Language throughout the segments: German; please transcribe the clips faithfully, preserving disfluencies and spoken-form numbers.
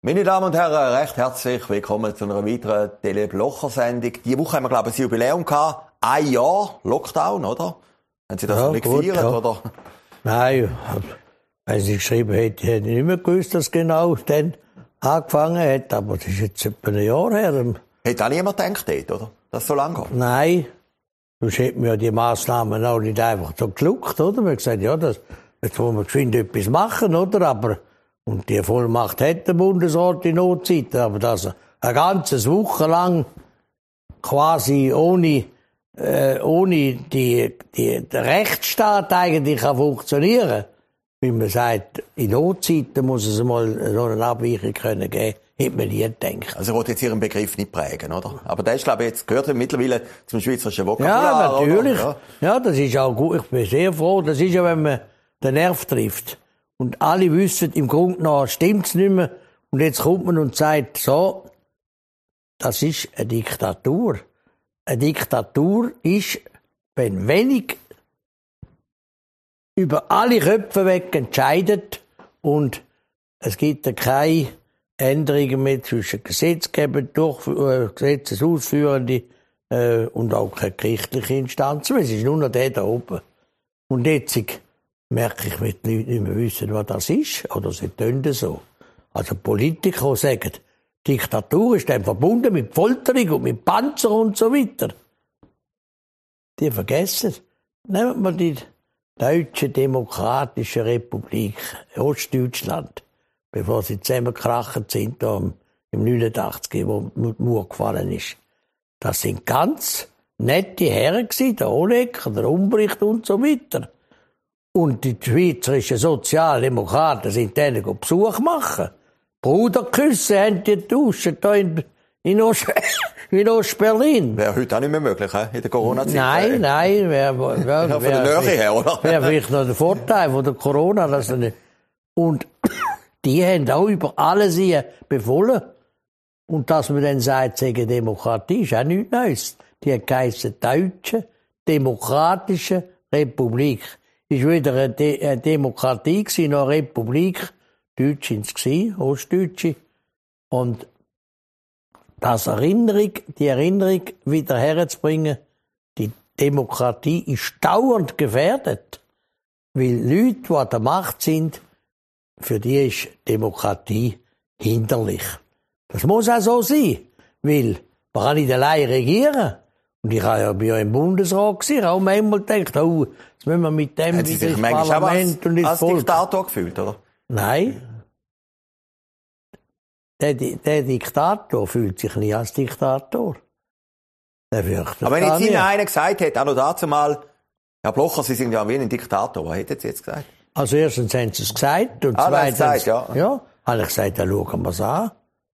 Meine Damen und Herren, recht herzlich willkommen zu einer weiteren Tele-Blocher-Sendung. Diese Woche haben wir, glaube ich, ein Jubiläum gehabt. Ein Jahr Lockdown, oder? Haben Sie das ja, nicht gut, gefeiert, ja. oder? Nein, wenn Sie geschrieben hätte, hätte ich nicht mehr gewusst, dass genau dann angefangen hat. Aber das ist jetzt etwa ein Jahr her. Hätte auch niemand gedacht, dort, oder? Dass es so lange geht? Nein, sonst hätten wir die Massnahmen auch nicht einfach so geschluckt, oder? Wir haben gesagt, ja, das, jetzt wollen wir geschwind etwas machen, oder? Aber, und die Vollmacht hat der Bundesrat in Notzeiten, aber dass eine ganze Woche lang quasi ohne, äh, ohne die, die, der Rechtsstaat eigentlich kann funktionieren, wie man sagt, in Notzeiten muss es mal so eine Abweichung können geben, hätte man nie gedacht. Also ich wollte jetzt Ihren Begriff nicht prägen, oder? Aber der ist, glaube ich, jetzt gehört mittlerweile zum schweizerischen Vokabular, ja, natürlich. Oder? Ja. ja, das ist auch gut. Ich bin sehr froh. Das ist ja, wenn man den Nerv trifft. Und alle wissen, im Grunde genommen stimmt's nicht mehr. Und jetzt kommt man und sagt, so, das ist eine Diktatur. Eine Diktatur ist, wenn wenig über alle Köpfe weg entscheidet und es gibt keine Änderungen mehr zwischen Gesetzgeber, Durchführ- äh, Gesetzesausführende äh, und auch keine gerichtliche Instanz. Es ist nur noch der da oben. Und jetzt merke ich, wenn die Leute nicht mehr wissen, was das ist, oder sie tun das so. Also Politiker sagen, Diktatur ist dann verbunden mit Folterung und mit Panzer und so weiter. Die vergessen. Nehmen wir die Deutsche Demokratische Republik, Ostdeutschland, bevor sie zusammengekracht sind, da im neunundachtzig, wo die Mauer gefallen ist. Das sind ganz nette Herren gewesen, der Honecker, der Umbricht und so weiter. Und die schweizerischen Sozialdemokraten sind denen Besuch machen. Bruderküsse haben die getauscht, da in, in, Ost, in Ostberlin. Wäre heute auch nicht mehr möglich, he? In der Corona-Zeit. Nein, nein, wäre wär, wär, ja, von der Nähe her, oder? Wäre vielleicht noch der Vorteil von der Corona, dass er nicht. Und die haben auch über alles hier befohlen. Und dass man dann sagt, sagen Demokratie, ist auch nichts Neues. Die hat geheissen Deutsche Demokratische Republik. Ist weder eine, De- eine Demokratie gewesen, noch eine Republik. Deutsch ins gsi, Ostdeutsche. Und das Erinnerung, die Erinnerung wieder herzubringen, die Demokratie ist dauernd gefährdet. Weil Leute, die an der Macht sind, für die ist Demokratie hinderlich. Das muss auch so sein. Weil man kann nicht allein regieren. Und ich habe ja, bin ja im Bundesrat gewesen, auch manchmal gedacht, oh, jetzt müssen wir mit dem Haben Sie wieder sich ins manchmal Parlament als, und ins als Volk. Diktator gefühlt, oder? Nein. Der, der Diktator fühlt sich nie als Diktator. Der fürchtet Aber wenn gar jetzt Ihnen nicht. einer gesagt hätte, auch noch dazu mal, Herr Blocher, Sie sind ja wie ein Diktator, was hätten Sie jetzt gesagt? Also erstens haben sie es gesagt und Ah, zweitens, das gesagt, ja. ja, habe ich gesagt, dann schauen wir es an.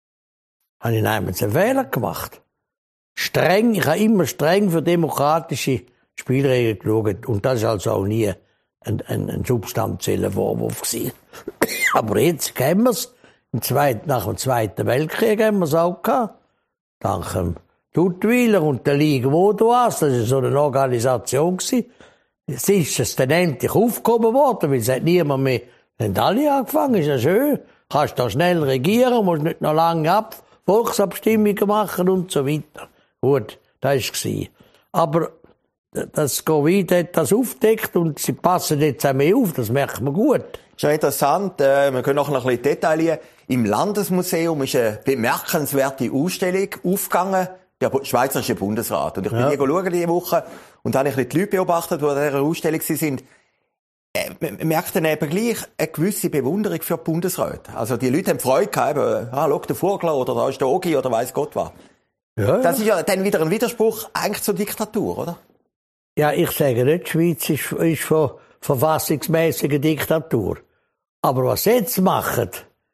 Habe ich nämlich einen Fehler gemacht. Streng, ich habe immer streng für demokratische Spielregeln geschaut und das ist also auch nie ein, ein, ein substanzieller Vorwurf gewesen. Aber jetzt kennen wir es. Im Zweiten, nach dem Zweiten Weltkrieg haben wir es auch gehabt. Dank dem Duttweiler und der Liga Vaudoise, das war so eine Organisation gewesen. Es ist es dann endlich aufgehoben worden, weil es hat niemand mehr, haben alle angefangen, ist ja schön. Kannst da schnell regieren, musst nicht noch lange ab, Volksabstimmungen machen und so weiter. Gut, das war. Aber das Covid hat das aufgedeckt und sie passen jetzt auch mehr auf, das merkt man gut. Schon interessant, äh, wir können noch ein bisschen detaillieren. Im Landesmuseum ist eine bemerkenswerte Ausstellung aufgegangen, der Schweizerische Bundesrat. Und ich bin Ja. hier schauen diese Woche und habe ein bisschen die Leute beobachtet, die an dieser Ausstellung sind. Äh, man merkt dann eben gleich eine gewisse Bewunderung für die Bundesräte. Also die Leute haben Freude gehabt, eben, ah, schau, der Vogler oder da ist der Ogi oder weiss Gott was. Ja, Das ist ja dann wieder ein Widerspruch eigentlich zur Diktatur, oder? Ja, ich sage nicht, die Schweiz ist, ist von verfassungsmäßiger Diktatur. Aber was sie jetzt machen,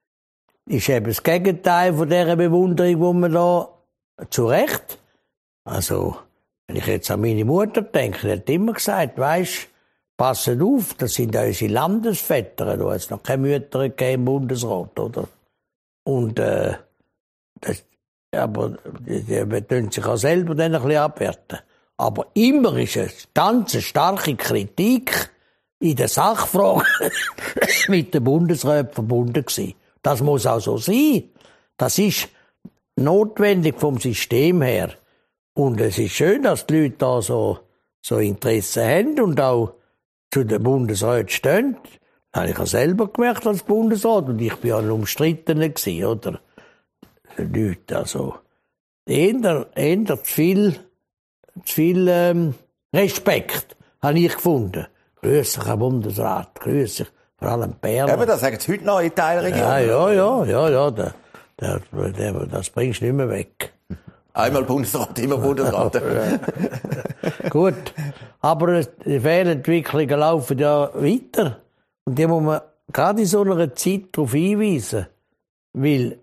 ist eben das Gegenteil von dieser Bewunderung, die man da zu Recht. Also, wenn ich jetzt an meine Mutter denke, die hat immer gesagt, weisst, passet auf, das sind unsere Landesväter, da hat es noch keine Mütter gegeben im Bundesrat, oder? Und, äh, das, aber, die, die tun sich auch selber dann ein bisschen abwerten. Aber immer ist es ganz eine starke Kritik in der Sachfrage mit den Bundesräten verbunden gewesen. Das muss auch so sein. Das ist notwendig vom System her. Und es ist schön, dass die Leute da so, so Interesse haben und auch zu den Bundesräten stehen. Das habe ich ja selber gemerkt als Bundesrat. Und ich bin ja ein Umstrittener gewesen, oder? Leute, also, eher, eher zu viel, zu viel, ähm, Respekt, habe ich gefunden. Grüß dich, Herr Bundesrat, grüß dich, vor allem Berner. Eben, das sagen sie heute noch in Teilregionen. Ja, ja, ja, ja, ja, der, der, der, das bringst du nicht mehr weg. Einmal Bundesrat, immer Bundesrat. Gut, aber die Fehlentwicklungen laufen ja weiter. Und die muss man gerade in so einer Zeit darauf hinweisen. Weil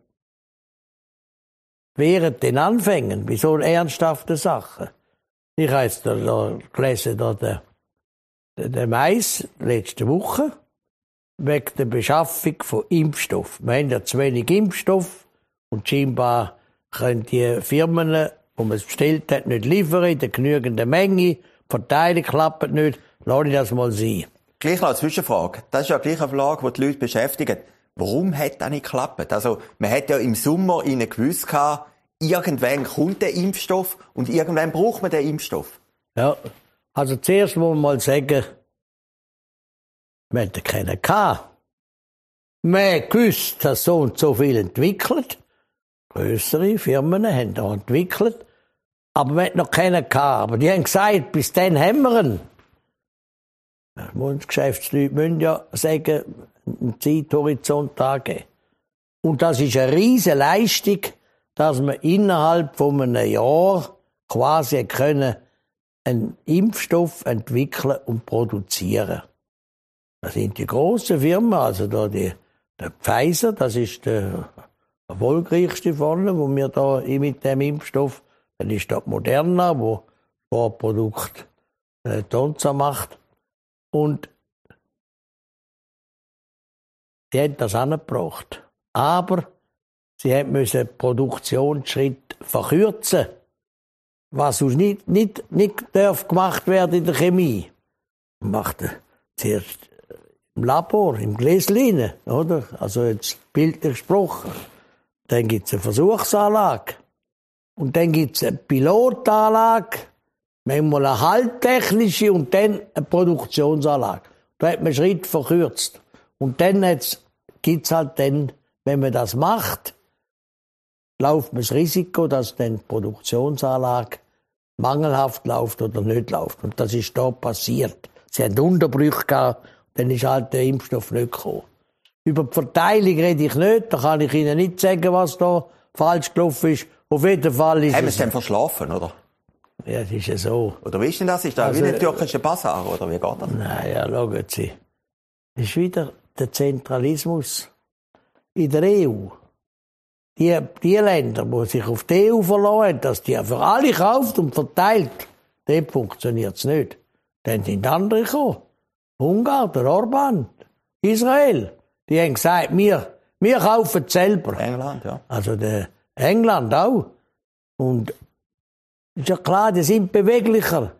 während den Anfängen, bei so ernsthaften Sachen, ich habe jetzt da, da gelesen, da der, der Mais letzte Woche, wegen der Beschaffung von Impfstoff. Wir haben ja zu wenig Impfstoff und scheinbar können die Firmen, die man es bestellt hat, nicht liefern in der genügenden Menge. Die Verteilung klappt nicht. Lass ich das mal sein. Gleich noch eine Zwischenfrage. Das ist ja gleich eine Frage, die die Leute beschäftigt. Warum hat das nicht geklappt? Also, man hat ja im Sommer ihnen gewusst, irgendwann kommt der Impfstoff und irgendwann braucht man den Impfstoff. Ja, also zuerst muss man mal sagen, wir hatten keinen gehabt. Wir haben gewusst, dass so und so viel entwickelt. Grössere Firmen haben da entwickelt. Aber wir hatten noch keinen gehabt. Aber die haben gesagt, bis dann haben wir ihn. Die Geschäftsleute müssen ja sagen, einen Zeithorizont angeben. Und das ist eine riesige Leistung, dass man innerhalb von einem Jahr quasi können einen Impfstoff entwickeln und produzieren. Das sind die grossen Firmen, also da die, der Pfizer, das ist der erfolgreichste vorne, wo wir da mit dem Impfstoff, dann ist da Moderna, wo das Produkt äh, Tonza macht. Und die haben das angebracht. Aber sie müssen den Produktionsschritt verkürzen, was uns nicht, nicht, nicht darf gemacht werden in der Chemie. Man macht zuerst im Labor, im Gläschen, oder? Also jetzt bildlich gesprochen. Dann gibt es eine Versuchsanlage. Und dann gibt es eine Pilotanlage, manchmal eine halbtechnische und dann eine Produktionsanlage. Da hat man einen Schritt verkürzt. Und dann gibt es halt dann, wenn man das macht, läuft man das Risiko, dass dann die Produktionsanlage mangelhaft läuft oder nicht läuft. Und das ist da passiert. Sie haben Unterbrüche gehabt, dann ist halt der Impfstoff nicht gekommen. Über die Verteilung rede ich nicht, da kann ich Ihnen nicht sagen, was da falsch gelaufen ist. Auf jeden Fall ist Haben es... Sie es dann verschlafen, oder? Ja, das ist ja so. Oder wie ist denn das? Ist das Also, wie der türkische Basar, oder wie geht das? Naja, schauen Sie. Das ist wieder der Zentralismus in der E U. Die, die Länder, die sich auf die E U verlassen haben, dass die für alle kauft und verteilt, dort funktioniert es nicht. Dann sind andere gekommen. Ungarn, der Orban, Israel. Die haben gesagt, wir, wir kaufen es selber. England, ja. Also der England auch. Und ist ja klar, die sind beweglicher.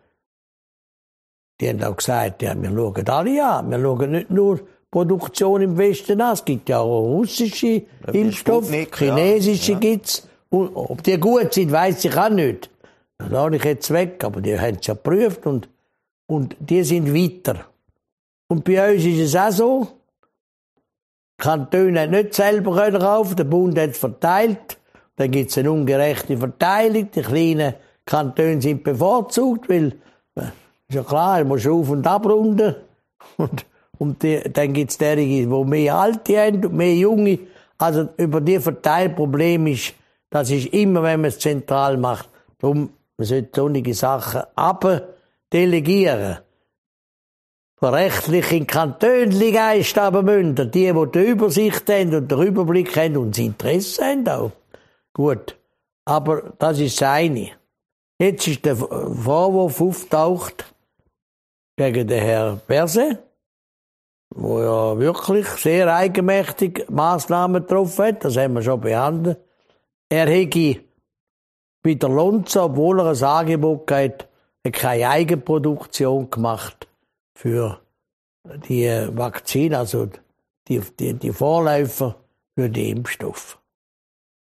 Die haben auch gesagt, ja, wir schauen alle an. Wir schauen nicht nur Produktion im Westen an. Es gibt ja auch russische ja, Impfstoffe, Sputnik, chinesische ja. gibt's. Und ob die gut sind, weiss ich auch nicht. Das lasse ich jetzt weg, aber die haben es ja geprüft und, und die sind weiter. Und bei uns ist es auch so. Die Kantone haben nicht selber können kaufen, der Bund hat es verteilt. Dann gibt es eine ungerechte Verteilung. Die kleinen Kantone sind bevorzugt, weil, ist ja klar, du musst auf- und abrunden. Und, und die, dann gibt es derige, die mehr Alte haben und mehr Junge. Also über die Verteilproblem ist, das ist immer, wenn man es zentral macht. Darum, man sollte solche Sachen abdelegieren. Rechtlich in Kantönli aber müssen die, die die Übersicht haben und den Überblick haben und das Interesse haben auch. Gut. Aber das ist das eine. Jetzt ist der Vorwurf auftaucht gegen den Herrn Berset, der ja wirklich sehr eigenmächtig Massnahmen getroffen hat. Das haben wir schon behandelt. Er hätte bei der Lonza, obwohl er ein Angebot hat, keine Eigenproduktion gemacht für die Vakzine, also die, die, die Vorläufer für die Impfstoffe.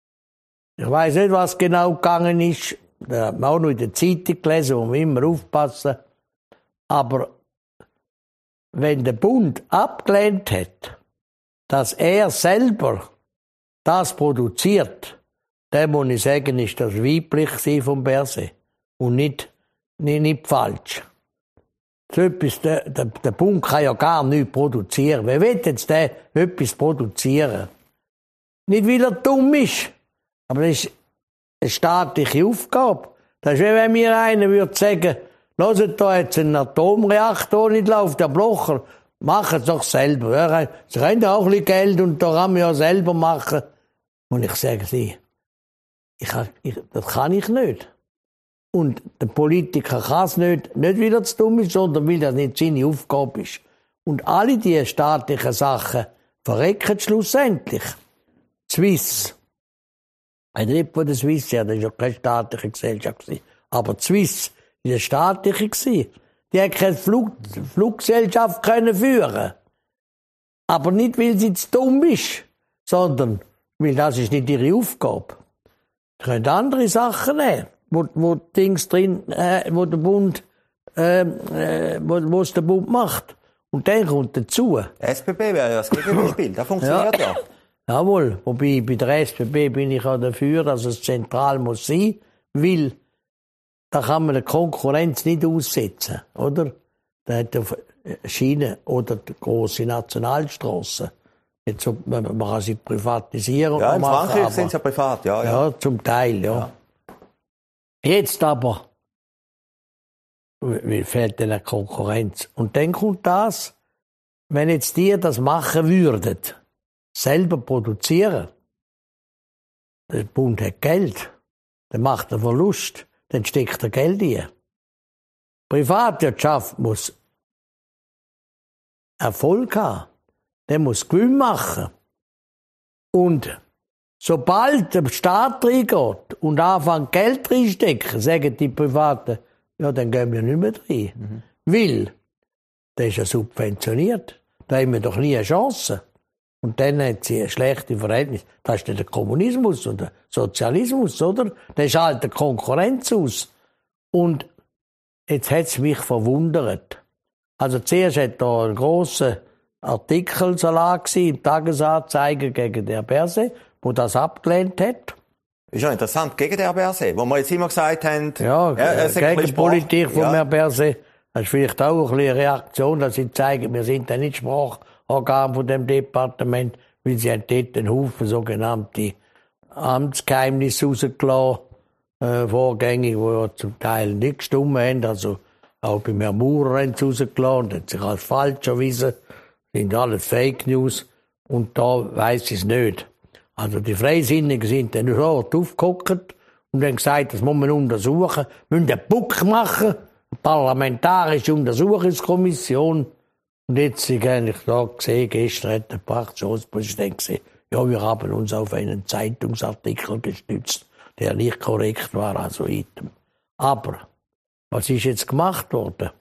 Ich weiss nicht, was genau gegangen ist. Da hat man auch noch in der Zeitung gelesen, wo wir immer aufpassen. Aber wenn der Bund abgelehnt hat, dass er selber das produziert, dann muss ich sagen, ist das weiblich vom Berset. Und nicht, nicht, nicht falsch. So etwas, der, der, der Bund kann ja gar nichts produzieren. Wer will jetzt der etwas produzieren? Nicht, weil er dumm ist, aber das ist eine staatliche Aufgabe. Das ist wie wenn mir einer würde sagen, hört da jetzt einen Atomreaktor nicht läuft, der Blocher, machen es doch selber. Sie können auch ein bisschen Geld und da kann man ja selber machen. Und ich sage sie, ich, ich, das kann ich nicht. Und der Politiker kann es nicht, nicht weil er zu dumm ist, sondern weil das nicht seine Aufgabe ist. Und alle diese staatlichen Sachen verrecken schlussendlich. Swiss. Ein Ripp von der Swiss, ja, das war ja keine staatliche Gesellschaft. Aber die Swiss war eine staatliche. Die hat keine Flug, Fluggesellschaft können führen. Aber nicht, weil sie zu dumm ist, sondern weil das ist nicht ihre Aufgabe. Sie können andere Sachen nehmen, wo, wo Dings drin, äh, wo der Bund, äh, äh, wo, wo es der Bund macht. Und dann kommt dazu. S B B wäre ja das Gegenspiel, das funktioniert ja. ja. Jawohl, wobei bei der S B B bin ich auch dafür, dass es zentral muss sein, weil da kann man die Konkurrenz nicht aussetzen, oder? Da hat die Schiene oder die grosse Nationalstrasse. Jetzt, man kann sie privatisieren. Ja, in machen, Frankreich sind sie ja privat, ja, ja. Ja, zum Teil, ja. ja. Jetzt aber wie fehlt denn eine Konkurrenz? Und dann kommt das, wenn jetzt die das machen würden, selber produzieren, der Bund hat Geld, dann macht er Verlust, dann steckt er Geld ein. Privatwirtschaft muss Erfolg haben, der muss Gewinn machen. Und sobald der Staat reingeht und anfängt Geld reinstecken, sagen die Privaten, ja, dann gehen wir nicht mehr rein. Mhm. Weil, der ist ja subventioniert, da haben wir doch nie eine Chance. Und dann hat sie ein schlechtes Verhältnis. Das ist nicht der Kommunismus und der Sozialismus, oder? Das ist halt eine Konkurrenz aus. Und jetzt hat es mich verwundert. Also zuerst hat da ein grosser Artikelsalat im Tagesanzeiger gegen den Berset, wo das abgelehnt hat. Ist ja interessant, gegen den Berset, wo wir jetzt immer gesagt haben, ja, ja gegen die Politik von ja. Berset. Das ist vielleicht auch eine Reaktion, dass sie zeigen, wir sind ja nicht Sprachorgan von dem Departement, weil sie haben dort einen Haufen sogenannte Amtsgeheimnisse rausgelassen, äh, vorgängig, die ja zum Teil nicht gestimmt haben. Also auch bei Herrn Maurer haben sie rausgelassen und hat sich als falsch erwiesen. Das sind alles Fake News. Und da weiss ich es nicht. Also die Freisinnigen sind dann dort aufgeguckt und haben gesagt, das muss man untersuchen. Wir müssen einen Buck machen, eine parlamentarische Untersuchungskommission. Und jetzt habe ich da gesehen, gestern hat der Fraktionspräsident gesagt, ja, wir haben uns auf einen Zeitungsartikel gestützt, der nicht korrekt war, also item. Aber, was ist jetzt gemacht worden?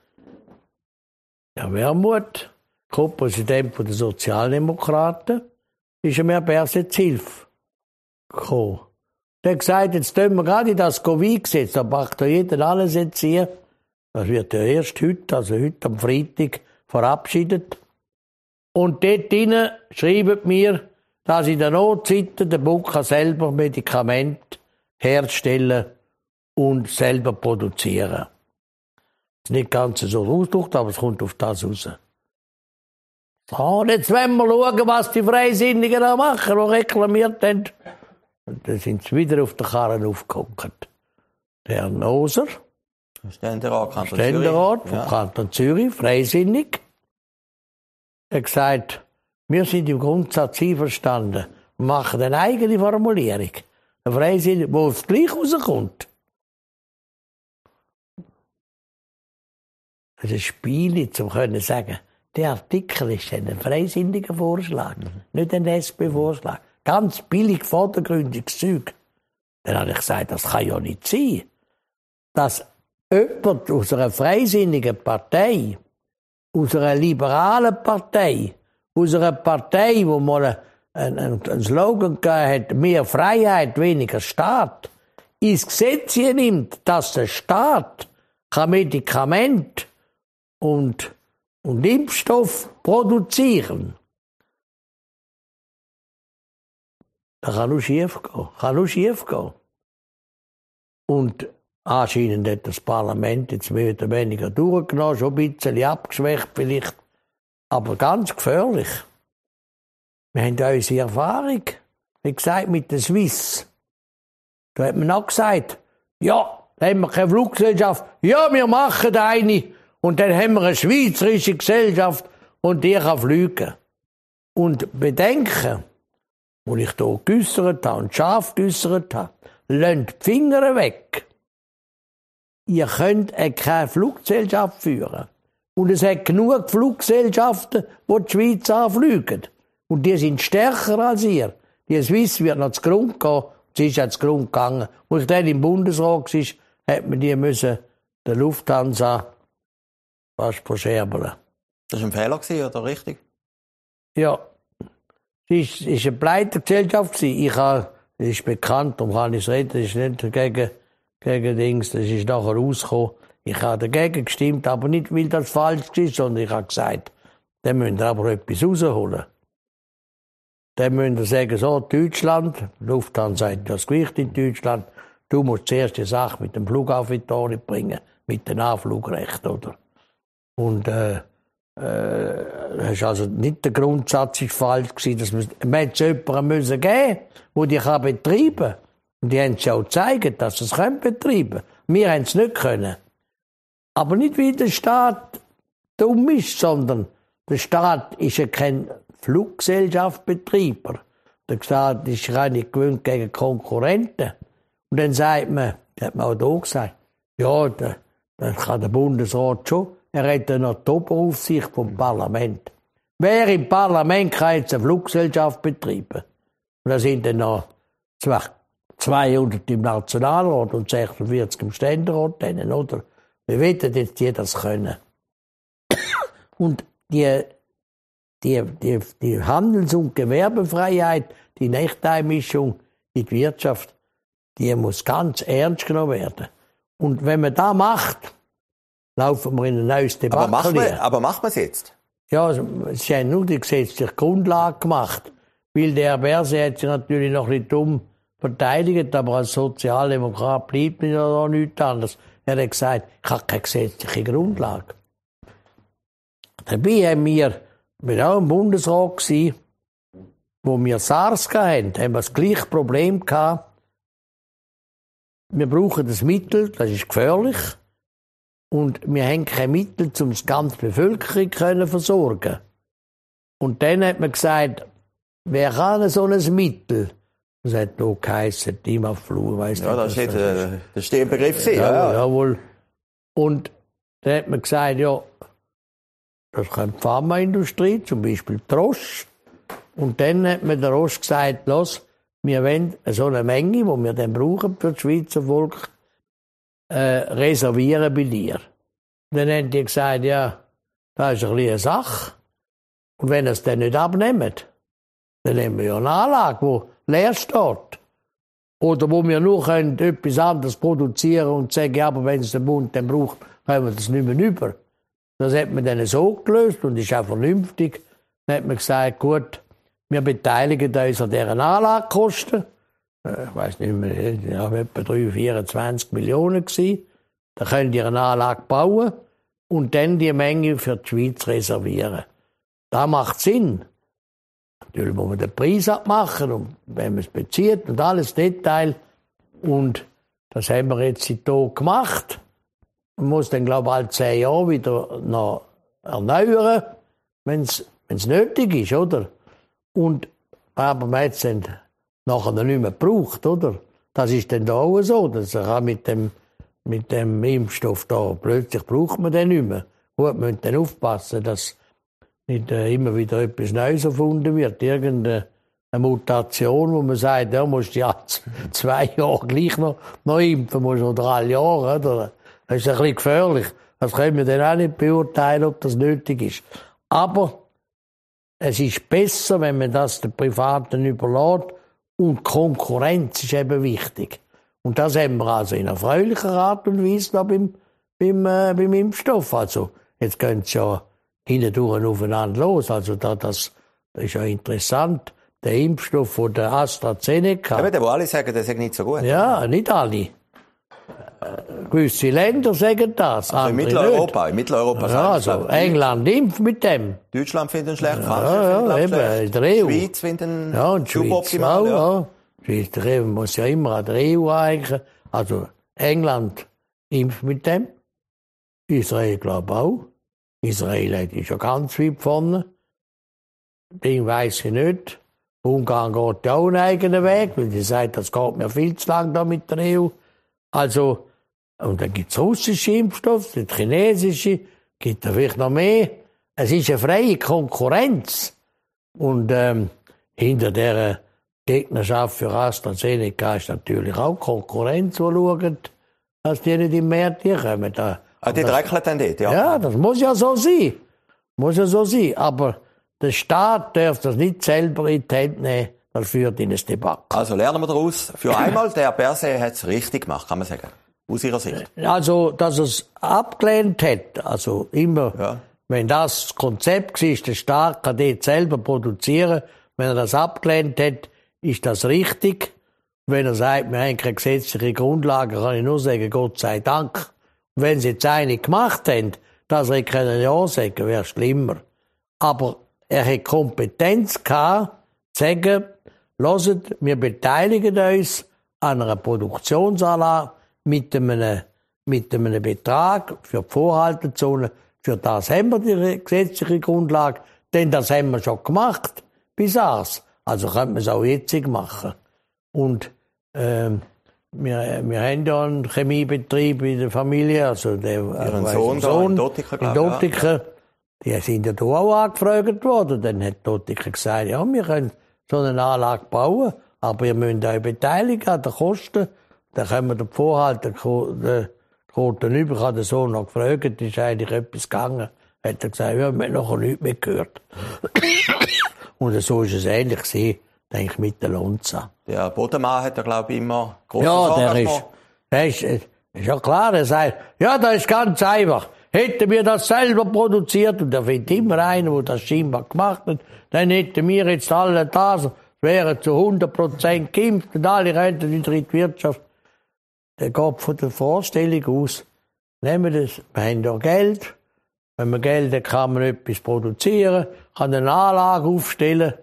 Der Wermuth, Co-Präsident der Sozialdemokraten, ist ihm Herr Berset zu Hilfe gekommen. Der hat gesagt, jetzt tun wir gerade in das Covid-Gesetz, da macht ja jeder alles jetzt hier. Das wird ja erst heute, also heute am Freitag, verabschiedet. Und dort drinnen schreiben mir, dass in der Notzeit der Bund selber Medikamente herstellen und selber produzieren. Das ist nicht ganz so ausgedrückt, aber es kommt auf das raus. So, jetzt wollen wir schauen, was die Freisinnigen da machen, die reklamiert haben. Und dann sind sie wieder auf den Karren aufgeguckt. Der Herr Noser, Ständerat, Kanton Ständerat vom ja. Kanton Zürich, freisinnig, hat gesagt, wir sind im Grundsatz einverstanden und machen eine eigene Formulierung. Eine Freisinnige, wo es gleich rauskommt. Das ist ein Spiel, um zu sagen, der Artikel ist ein freisinniger Vorschlag, mhm. nicht ein S P-Vorschlag. Ganz billig, vordergründiges Zeug. Dann habe ich gesagt, das kann ja nicht sein, dass jemand aus einer freisinnigen Partei, aus einer liberalen Partei, aus einer Partei, wo mal einen, einen Slogan gegeben hat, mehr Freiheit, weniger Staat, ins Gesetz hier nimmt, dass der Staat kann Medikamente und, und Impfstoff produzieren, das kann nur schief gehen. Kann nur schief gehen. Und anscheinend hat das Parlament jetzt mehr oder weniger durchgenommen, schon ein bisschen abgeschwächt vielleicht, aber ganz gefährlich. Wir haben ja unsere Erfahrung, wie gesagt, mit der Swiss. Da hat man auch gesagt, ja, da haben wir keine Fluggesellschaft, ja, wir machen eine, und dann haben wir eine schweizerische Gesellschaft, und die kann fliegen. Und bedenken, wo ich hier geäussert habe und scharf geäussert habe, lasst die Finger weg. Ihr könnt keine Fluggesellschaft führen. Und es hat genug Fluggesellschaften, die die Schweiz anfliegen. Und die sind stärker als ihr. Die Swiss wird noch zu Grund gehen. Sie ist ja zu Grund gegangen. Als ich dann im Bundesrat war, hat man die müssen der Lufthansa fast verscherbeln. Das war ein Fehler, oder richtig? Ja. Sie ist, ist eine Pleitegesellschaft. Ich habe, das ist bekannt, darum kann ich es reden, das ist nicht gegen, gegen Dings, das ist nachher rausgekommen. Ich habe dagegen gestimmt, aber nicht, weil das falsch ist, sondern ich habe gesagt, dann müsst ihr aber etwas rausholen. Dann müsst ihr sagen, so, Deutschland, Lufthansa sagt das Gewicht in Deutschland, du musst zuerst die Sache mit dem Flughafen in die Tore bringen, mit dem Anflugrecht, oder? Und, äh, äh, das ist also nicht der Grundsatz ist falsch gewesen, dass man, man hätte es jemandem müssen geben, der die kann betreiben. Und die haben es ja auch gezeigt, dass sie es können betreiben. Wir haben es nicht können. Aber nicht, weil der Staat dumm ist, sondern der Staat ist ja kein Fluggesellschaftsbetreiber. Der Staat ist rein nicht gewöhnt gegen Konkurrenten. Und dann sagt man, das hat man auch hier gesagt, ja, da, da kann der Bundesrat schon, er hat ja noch die Oberaufsicht vom Parlament. Wer im Parlament kann jetzt eine Fluggesellschaft betreiben? Und da sind dann noch zweihundert im Nationalrat und sechsundvierzig im Ständerat, denen, oder? Wir wollen jetzt die das können. Und die, die, die, die Handels- und Gewerbefreiheit, die Nechteinmischung in die Wirtschaft, die muss ganz ernst genommen werden. Und wenn man das macht, laufen wir in ein neues Debatte. Aber macht man, aber macht man es jetzt? Ja, es ist nur die gesetzliche Grundlage gemacht. Weil der Berse hat sich natürlich noch nicht dumm verteidigt, aber als Sozialdemokrat bleibt mir da nichts anderes. Er hat gesagt, ich habe keine gesetzliche Grundlage. Dabei haben wir, wir waren auch im Bundesrat gewesen, wo wir SARS hatten, haben wir das gleiche Problem gehabt. Wir brauchen das Mittel, das ist gefährlich. Und wir haben keine Mittel, um die ganze Bevölkerung zu versorgen. Und dann hat man gesagt, wer kann so ein Mittel? Das hat auch geheissen, Timaflu, weiss ja, nicht. Das ist äh, der Stehbegriff. Ja, ja, jawohl. Und dann hat man gesagt, ja, das kann die Pharmaindustrie, zum Beispiel die Roche. Und dann hat man der Roche gesagt, los, wir wollen so eine Menge, die wir dann brauchen für das Schweizer Volk, äh, reservieren bei dir. Und dann haben die gesagt, ja, das ist ein bisschen eine Sache. Und wenn ihr es dann nicht abnehmt, dann nehmen wir ja eine Anlage, die leer steht. Oder wo wir nur können, etwas anderes produzieren und sagen, ja, aber wenn es der Bund dann braucht, können wir das nicht mehr über. Das hat man dann so gelöst und ist auch vernünftig. Dann hat man gesagt, gut, wir beteiligen uns an deren Anlagekosten. Ich weiss nicht mehr, ja, etwa drei, vierundzwanzig Millionen gewesen. Da können die eine Anlage bauen und dann die Menge für die Schweiz reservieren. Das macht Sinn. Natürlich muss man den Preis abmachen und wenn man es bezieht und alles Detail. Und das haben wir jetzt hier gemacht. Man muss dann, glaube ich, alle zehn Jahre wieder noch erneuern, wenn es nötig ist, oder? Und, aber man hat es dann nachher nicht mehr gebraucht, oder? Das ist dann da auch so, dass er mit dem, mit dem Impfstoff da, plötzlich braucht man den nicht mehr. Gut, man muss dann aufpassen, dass nicht äh, immer wieder etwas Neues erfunden wird. Irgendeine Mutation, wo man sagt, ja, musst du ja zwei Jahre gleich noch, noch impfen, musst oder alle Jahre, oder? Das ist ein bisschen gefährlich. Das können wir dann auch nicht beurteilen, ob das nötig ist. Aber es ist besser, wenn man das den Privaten überlässt. Und Konkurrenz ist eben wichtig. Und das haben wir also in erfreulicher Art und Weise noch beim, beim, äh, beim Impfstoff. Also, jetzt gehen sie ja hindurch aufeinander los. Also, da, das, das ist ja interessant. Der Impfstoff von der AstraZeneca. Ja, der, wo alle sagen, der ist nicht so gut. Ja, nicht alle. Gewisse Länder sagen das. Also in Mitteleuropa, in Mitteleuropa ja, also England impft mit dem. Deutschland findet ihn schlecht, ja, Frankreich ja, findet ihn in der E U. Schweiz findet ihn ja, und suboptimal. Schweiz auch, ja. ja. Die Schweiz ja. muss ja immer an der E U eigentlich. Also England impft mit dem. Israel glaube auch. Israel ist ja ganz weit vorne. Den weiss ich nicht. Ungarn geht ja auch einen eigenen Weg, weil sie sagt, das geht mir viel zu lang da mit der E U. Also, und dann gibt's russische Impfstoffe, die chinesische, gibt da vielleicht noch mehr. Es ist eine freie Konkurrenz. Und ähm, hinter der Gegnerschaft für AstraZeneca ist natürlich auch Konkurrenz, die schauen, dass die nicht im März hier kommen. Da, ah, die dreckeln dann dort, ja? Ja, das muss ja so sein. Muss ja so sein. Aber der Staat darf das nicht selber in die Hände nehmen. Das führt in ein Debakel. Also lernen wir daraus. Für einmal, der Berset hat es richtig gemacht, kann man sagen. Aus Ihrer Sicht. Also, dass er es abgelehnt hat, also immer, ja. wenn das Konzept war, der Staat kann dort selber produzieren, wenn er das abgelehnt hat, ist das richtig. Wenn er sagt, wir haben keine gesetzliche Grundlage, kann ich nur sagen, Gott sei Dank. Und wenn sie jetzt eine gemacht haben, dass er keine Ja sagen, wäre schlimmer. Aber er hat Kompetenz gehabt, zu sagen, hört, wir beteiligen uns an einer Produktionsanlage mit einem, mit einem Betrag für die Vorhaltezone. Für das haben wir die gesetzliche Grundlage, denn das haben wir schon gemacht, bis SARS. Also könnte man es auch jetzt machen. Und ähm, wir, wir haben ja einen Chemiebetrieb in der Familie, also der Ihren äh, Sohn, Sohn in Dottiken, in Dottiken. Ja. Die sind ja da auch angefragt worden. Dann hat Dottiken gesagt, ja, wir können so eine Anlage bauen, aber ihr müsst euch beteiligen an den Kosten. Dann können wir den Vorhalt, den Koten über, ich habe den Sohn noch gefragt, ist eigentlich etwas gegangen. Hat er gesagt, ja, wir haben nachher nichts mehr gehört. Und so ist es ähnlich gewesen, denke ich, mit der Lonza. Der Bodemann hat ja, glaube ich, immer großes Ja, der ist, der ist, ist ja klar, er sagt, ja, das ist ganz einfach. Hätten wir das selber produziert, und da findet immer einer, der das scheinbar gemacht hat, dann hätten wir jetzt alle das, wären zu hundert Prozent geimpft und alle könnten wieder in die Wirtschaft. Der geht von der Vorstellung aus, nehmen wir das, wir haben ja Geld, wenn man Geld hat, kann man etwas produzieren, kann eine Anlage aufstellen.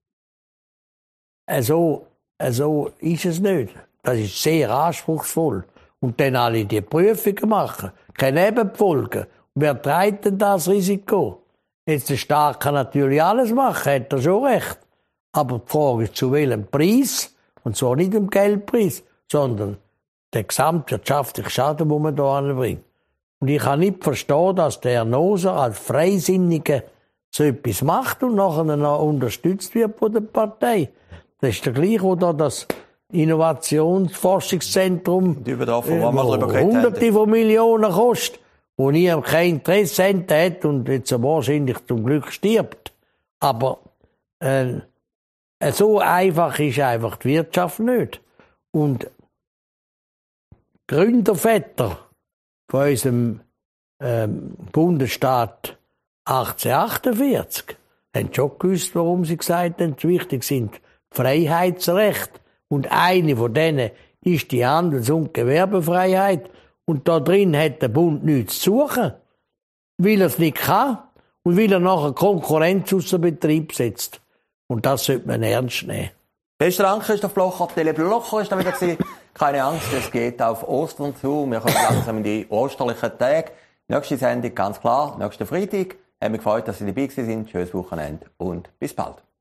So, so ist es nicht. Das ist sehr anspruchsvoll. Und dann alle die Prüfungen machen. Keine Nebenfolgen. Wer trägt denn das Risiko? Jetzt der Staat kann natürlich alles machen, hat er schon recht. Aber die Frage ist, zu welchem Preis? Und zwar nicht im Geldpreis, sondern der gesamtwirtschaftliche Schaden, den man hier anbringt. Und ich kann nicht verstehen, dass der Herr Noser als Freisinniger so etwas macht und nachher noch unterstützt wird von der Partei. Das ist der gleiche, der das Innovationsforschungszentrum die Überdauer, wo äh, wir drüber Hunderte von Millionen kostet, wo niemand kein Interesse hat und jetzt wahrscheinlich zum Glück stirbt. Aber äh, so einfach ist einfach die Wirtschaft nicht. Und Gründerväter von unserem ähm, Bundesstaat achtzehnhundertachtundvierzig haben schon gewusst, warum sie gesagt haben, wichtig sind Freiheitsrechte. Und eine von denen ist die Handels- und Gewerbefreiheit. Und da drin hat der Bund nichts zu suchen, weil er es nicht kann und weil er nachher Konkurrenz aus dem Betrieb setzt. Und das sollte man ernst nehmen. Besten Dank, Christoph Blocher. Tele Blocher ist da wieder gewesen. Keine Angst, es geht auf Ostern zu. Wir kommen langsam in die osterlichen Tage. Nächste Sendung, ganz klar, nächsten Freitag. Haben mich gefreut, dass Sie dabei sind. Schönes Wochenende und bis bald.